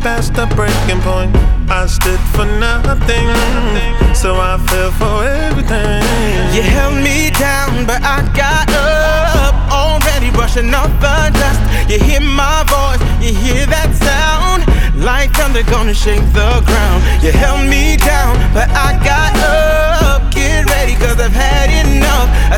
past the breaking point. I stood for nothing, so I fell for everything. You held me down, but I got up, already brushing off the dust. You hear my voice, you hear that sound, like thunder gonna shake the ground. You held me down, but I got up. Get ready, cause I've had enough.